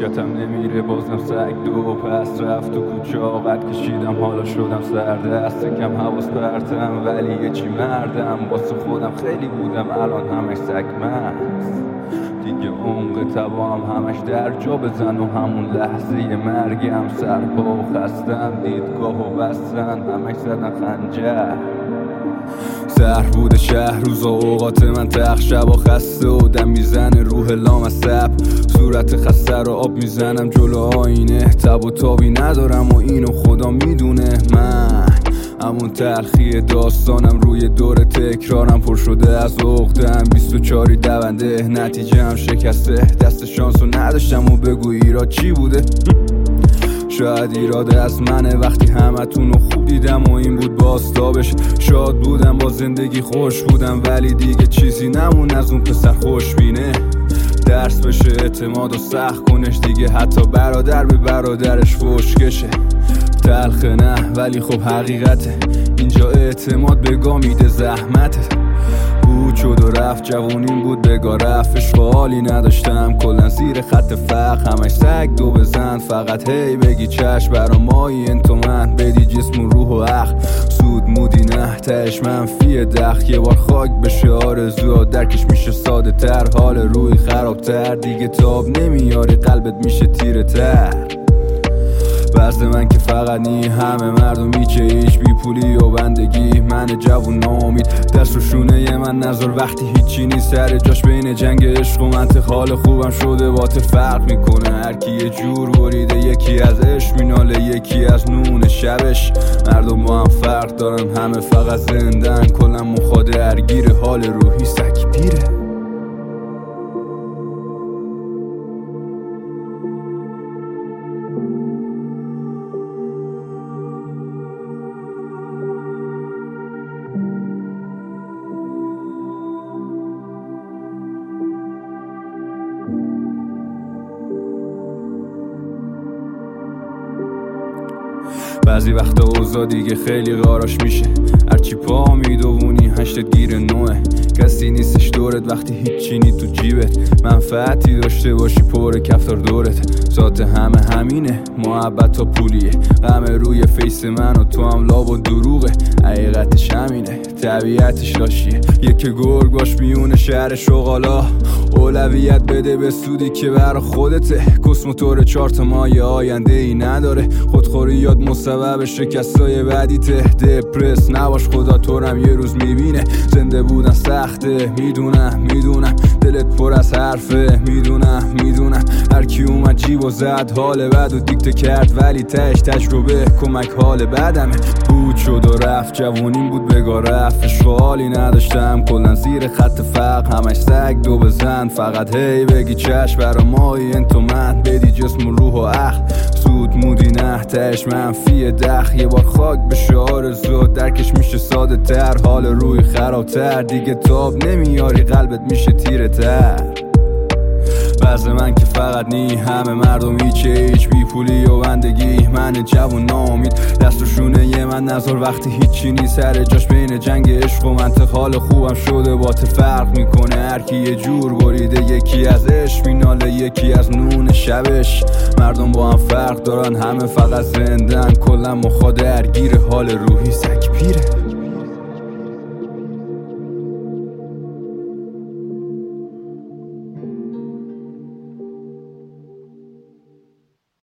خوشتم نمیره بازم سگ دو پس رفت و کوچه آقد کشیدم حالا شدم سردست کم حواس پرتم ولی یه چی مردم واسه خودم خیلی بودم الان همش سگ مست دیگه عمق توام همش در جا بزن و همون لحظه مرگم سرپا و خستم دیدگاه و بستن همش زدن خنجر سهر بوده شهر روزا اوقات من تخت شبا خسته و دم میزنه روح لامصب صورت خسته رو آب میزنم جلو آینه تب و تابی ندارم و اینو خدا میدونه من همون تلخی داستانم روی دور تکرارم پر شده از عقده‌ام 24 دونده نتیجه هم شکسته دست شانسو نداشتم و بگو ایراد چی بوده شاید ایراده از منه وقتی همتونو خوب دیدم و این بود باستابش شاد بودم با زندگی خوش بودم ولی دیگه چیزی نمون از اون پسر خوشبینه درس بشه اعتماد و سخت کنش دیگه حتی برادر به برادرش فوشکشه تلخه نه ولی خب حقیقته اینجا اعتماد بگاه میده زحمته بود شد و رفت جوونیم بود بگاه رفت عشق و حالی نداشتم کلن زیر خط فقر همش سگ دو بزن فقط هی بگی چشم برا مایی انتو من بدی جسم و روح و عقل سود مودی نه تهش منفی دخ یه بار خاک بشه آرزوها درکش میشه ساده تر حال روی خرابتر دیگه تاب نمیاری قلبت میشه تیره تر وزد من که فقط نی همه مردم میچه هیچ بی پولی و بندگی من جوون نامید دست رو شونه من نظر وقتی هیچی نیست سر جاش بین جنگ عشق و منطق حال خوبم شده وات فرق میکنه هر کی یه جور بریده یکی از عشق میناله یکی از نون شبش مردم با هم فرق دارن همه فقط زندن کلن مخاده درگیر حال روحی سگ پیره بعضی وقتا اوضاع دیگه خیلی غاراش میشه هرچی پا میدوونی هشتت گیر نوه کسی نیستش دورت وقتی هیچی نی تو جیبت منفعتی داشته باشی پر کفتار دورت ذات همه همینه محبت تا پولیه غم روی فیس من و تو هم لاب و دروغه حقیقتش همینه طبیعتش لاشیه یکی گرگاش میونه شهر شغالا اولویت بده به سودی که برا خودته کسموتور 4 تا مایه آینده ای نداره خودخوری یاد مسبب شکستای بعدیته دپرس نباش خدا تورم یه روز میبینه زنده بودن سخته میدونم دلت پر از حرفه میدونم هر کی اومد جیب و زد حال بد و دیکته کرد ولی تش تجربه کمک حال بدمه بود شد و رفت جوونیم بود بگاه رفت عشق و حالی نداشتم کلن زیر خط فقر همش سگ دو بزن فقط هی بگی چشم برا مایی انتو من بدی جسم و روح و عقل سود مودی نه تهش منفی دخ یه بار خاک بشه آرزو درکش میشه ساده تر حال روی خرابتر دیگه تاب نمیاری قلبت میشه تیره تر وزد من که فقط نی همه مردم هیچ بی پولی و بندگی من جوون نامید دست و شونه من نظر وقتی هیچی نی سر جاش بین جنگ عشق و منطق حال خوبم شده بات فرق میکنه هر کی یه جور بریده یکی از عشق میناله یکی از نون شبش مردم با هم فرق دارن همه فقط زندن کلن مخاده درگیر حال روحی سگ پیره